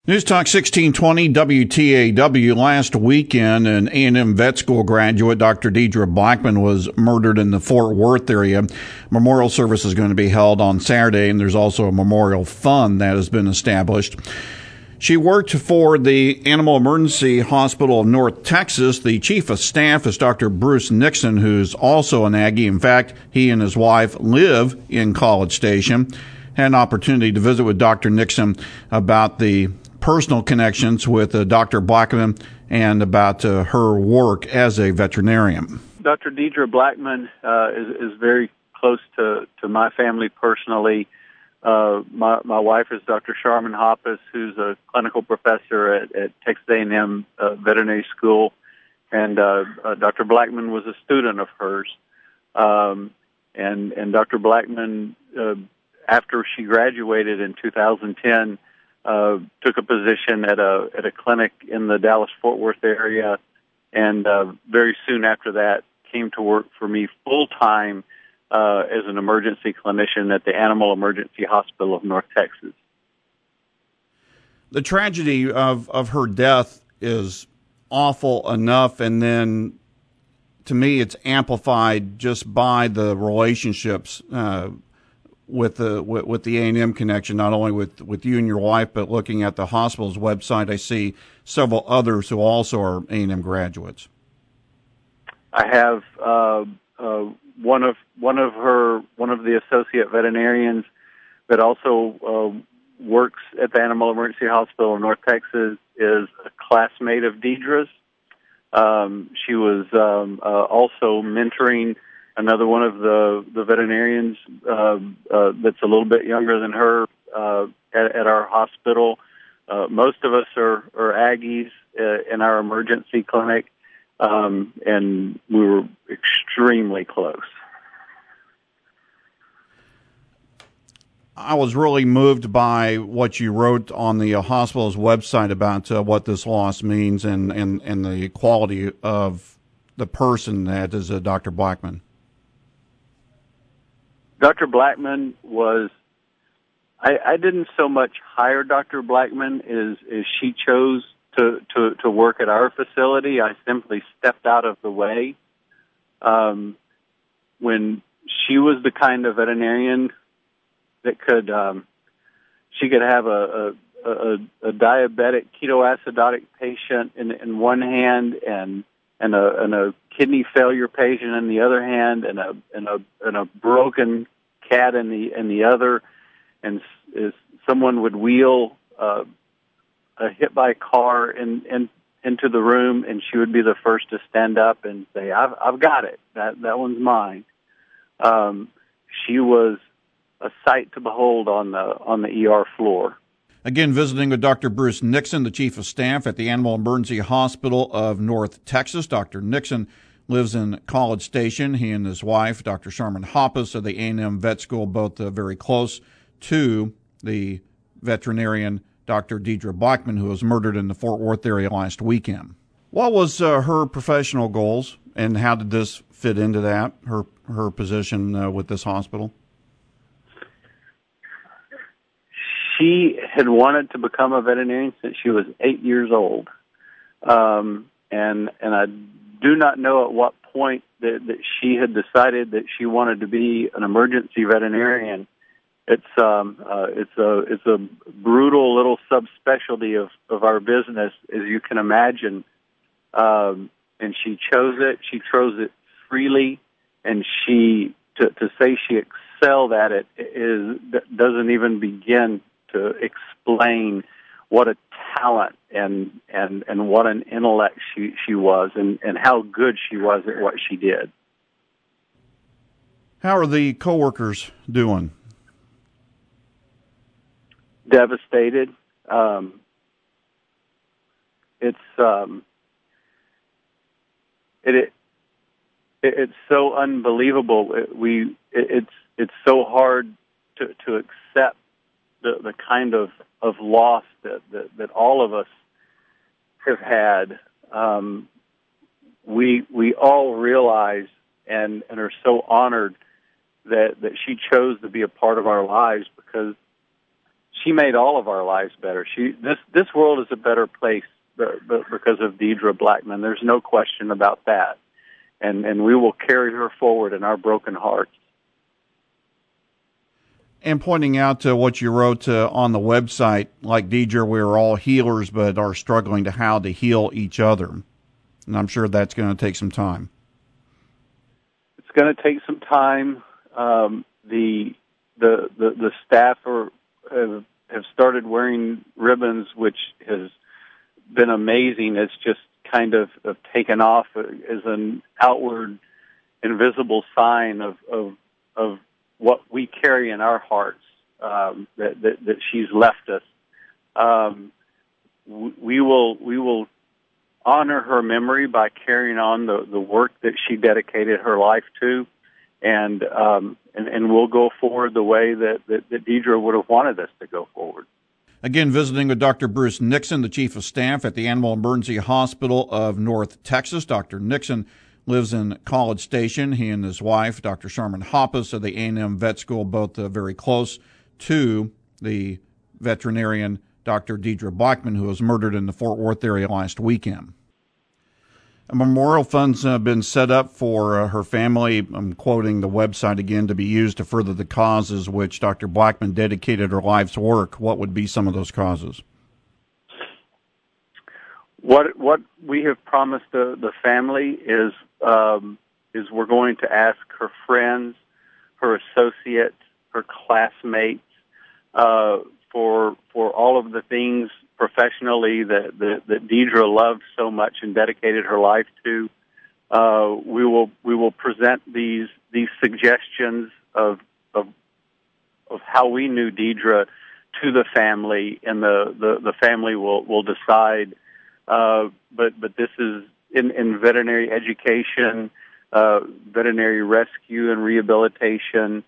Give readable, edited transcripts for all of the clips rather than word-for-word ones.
News Talk 1620 WTAW. Last weekend, an A&M vet school graduate, Dr. Deidre Blackman, was murdered in the Fort Worth area. Memorial service is going to be held on Saturday, and there's also a memorial fund that has been established. She worked for the Animal Emergency Hospital of North Texas. The chief of staff is Dr. Bruce Nixon, who's also an Aggie. In fact, he and his wife live in College Station. Had an opportunity to visit with Dr. Nixon about the personal connections with Dr. Blackman and about her work as a veterinarian. Dr. Deidre Blackman is very close to my family personally. My wife is Dr. Sharman Hoppus, who's a clinical professor at Texas A&M Veterinary School, and Dr. Blackman was a student of hers. And Dr. Blackman, after she graduated in 2010, took a position at a clinic in the Dallas-Fort Worth area, and very soon after that came to work for me full-time as an emergency clinician at the Animal Emergency Hospital of North Texas. The tragedy of her death is awful enough, and then to me it's amplified just by the relationships with the A&M connection, not only with you and your wife, but looking at the hospital's website, I see several others who also are A&M graduates. I have one of the associate veterinarians that also works at the Animal Emergency Hospital in North Texas is a classmate of Deidre's. She was also mentoring another one of the veterinarians that's a little bit younger than her at our hospital. Most of us are Aggies in our emergency clinic, and we were extremely close. I was really moved by what you wrote on the hospital's website about what this loss means and the quality of the person that is Dr. Blackman. Dr. Blackman was, I didn't so much hire Dr. Blackman as she chose to work at our facility. I simply stepped out of the way. When she was the kind of veterinarian that she could have a diabetic ketoacidotic patient in one hand and a kidney failure patient in the other hand and a broken cat in the other, and someone would wheel a hit by car into the room, and she would be the first to stand up and say, I've got it. That one's mine. She was a sight to behold on the ER floor. Again, visiting with Dr. Bruce Nixon, the chief of staff at the Animal Emergency Hospital of North Texas. Dr. Nixon lives in College Station. He and his wife, Dr. Sharman Hoppus, of the A&M Vet School, both very close to the veterinarian Dr. Deidre Blackman, who was murdered in the Fort Worth area last weekend. What was her professional goals, and how did this fit into that, her position with this hospital? She had wanted to become a veterinarian since she was 8 years old. And I do not know at what point that she had decided that she wanted to be an emergency veterinarian. It's a brutal little subspecialty of our business, as you can imagine. And she chose it. She chose it freely, and to say she excelled at it doesn't even begin to explain what a talent and what an intellect she was, and how good she was at what she did. How are the coworkers doing? Devastated. It's so unbelievable. It's so hard to accept the kind of loss that all of us have had. We all realize and are so honored that she chose to be a part of our lives, because she made all of our lives better. This world is a better place because of Deidre Blackman. There's no question about that. And we will carry her forward in our broken hearts. And pointing out what you wrote on the website, like Deidre, we're all healers, but are struggling to how to heal each other. And I'm sure that's going to take some time. It's going to take some time. The staff have started wearing ribbons, which has been amazing. It's just kind of taken off as an outward, invisible sign of what we carry in our hearts, that she's left us. We will honor her memory by carrying on the work that she dedicated her life to, and we'll go forward the way that Deidre would have wanted us to go forward. Again, visiting with Dr. Bruce Nixon, the Chief of Staff at the Animal Emergency Hospital of North Texas. Dr. Nixon lives in College Station. He and his wife, Dr. Sharman Hoppus of the A&M Vet School, both very close to the veterinarian Dr. Deidre Blackman, who was murdered in the Fort Worth area last weekend. A memorial funds have been set up for her family. I'm quoting the website again, to be used to further the causes which Dr. Blackman dedicated her life's work. What would be some of those causes? What we have promised the family is we're going to ask her friends, her associates, her classmates, for all of the things professionally that Deidre loved so much and dedicated her life to. We will present these suggestions of how we knew Deidre to the family, and the family will decide. But this is in veterinary education, veterinary rescue and rehabilitation,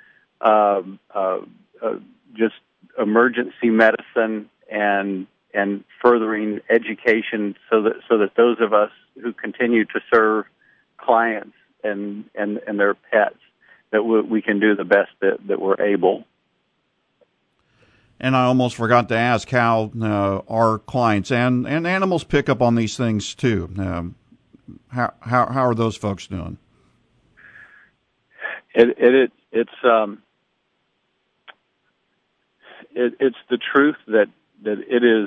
just emergency medicine, and furthering education, so that those of us who continue to serve clients and their pets, that we can do the best that we're able. And I almost forgot to ask how our clients and animals pick up on these things too. How are those folks doing? It's the truth that it is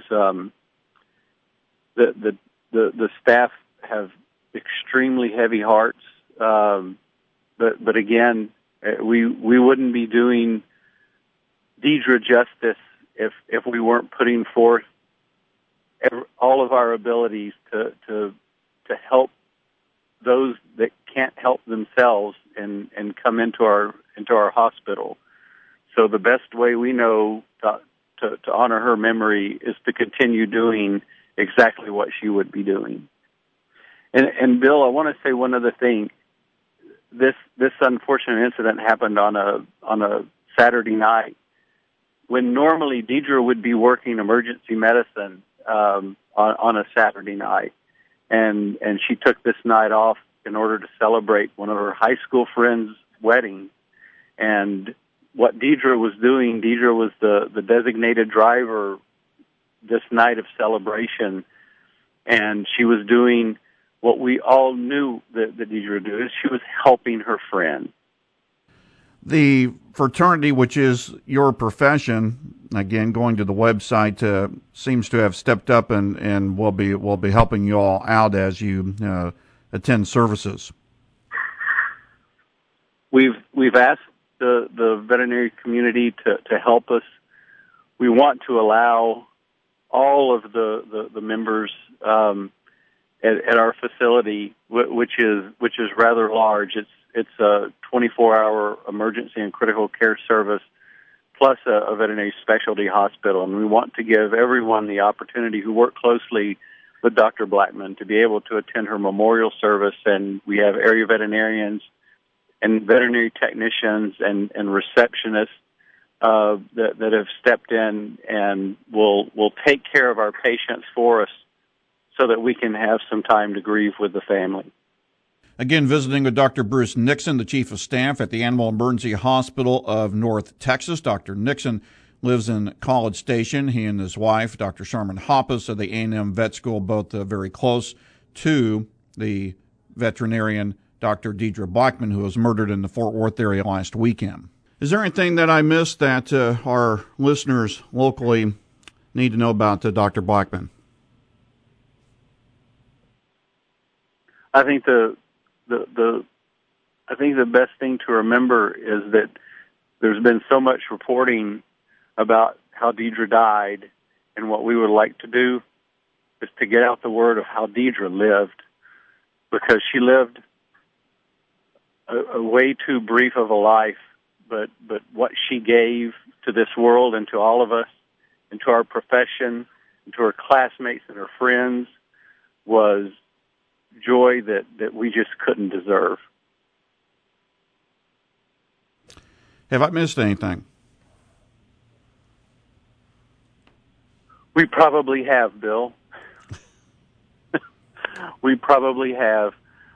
the staff have extremely heavy hearts, but again, we wouldn't be doing Deidre justice if we weren't putting forth all of our abilities to help those that can't help themselves and come into our hospital. So the best way we know to honor her memory is to continue doing exactly what she would be doing. And Bill, I want to say one other thing. This unfortunate incident happened on a Saturday night, when normally Deidre would be working emergency medicine on a Saturday night, and she took this night off in order to celebrate one of her high school friends' wedding. And what Deidre was doing, Deidre was the designated driver this night of celebration, and she was doing what we all knew that Deidre would do, is she was helping her friend. The fraternity, which is your profession, again, going to the website, seems to have stepped up and will be helping you all out as you attend services. We've asked the veterinary community to help us. We want to allow all of the members at our facility, which is rather large. It's a 24-hour emergency and critical care service, plus a veterinary specialty hospital. And we want to give everyone the opportunity who work closely with Dr. Blackman to be able to attend her memorial service. And we have area veterinarians and veterinary technicians and receptionists that have stepped in and will take care of our patients for us, so that we can have some time to grieve with the family. Again, visiting with Dr. Bruce Nixon, the Chief of Staff at the Animal Emergency Hospital of North Texas. Dr. Nixon lives in College Station. He and his wife, Dr. Sharman Hoppus of the A&M Vet School, both very close to the veterinarian Dr. Deidre Blackman, who was murdered in the Fort Worth area last weekend. Is there anything that I missed that our listeners locally need to know about Dr. Blackman? I think the best thing to remember is that there's been so much reporting about how Deidre died, and what we would like to do is to get out the word of how Deidre lived, because she lived a way too brief of a life, but what she gave to this world and to all of us and to our profession and to her classmates and her friends was joy that we just couldn't deserve. Have I missed anything? We probably have, Bill. We probably have.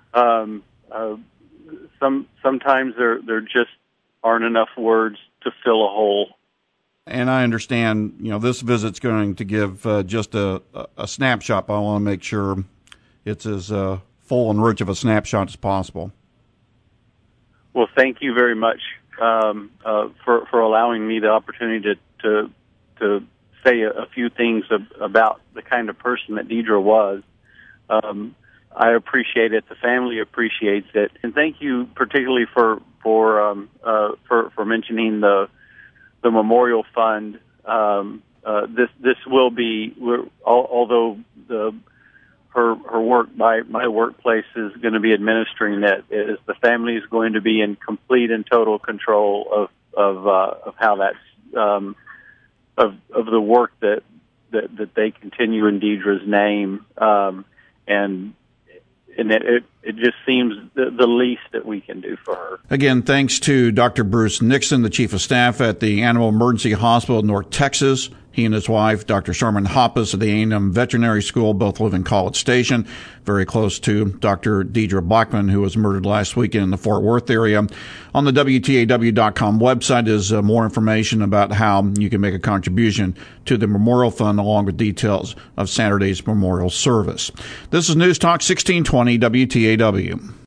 Sometimes there just aren't enough words to fill a hole. And I understand, this visit's going to give just a snapshot, but I want to make sure it's as full and rich of a snapshot as possible. Well, thank you very much for allowing me the opportunity to say a few things about the kind of person that Deidre was. I appreciate it. The family appreciates it, and thank you particularly for mentioning the memorial fund. This will be, although her work, my workplace is going to be administering that. The family is going to be in complete and total control of how that's of the work that they continue in Deidre's name, and it just seems the least that we can do for her. Again, thanks to Dr. Bruce Nixon, the Chief of Staff at the Animal Emergency Hospital in North Texas. He and his wife, Dr. Sharman Hoppus of the A&M Veterinary School, both live in College Station, very close to Dr. Deidre Blackman, who was murdered last weekend in the Fort Worth area. On the WTAW.com website is more information about how you can make a contribution to the Memorial Fund, along with details of Saturday's memorial service. This is News Talk 1620 WTAW.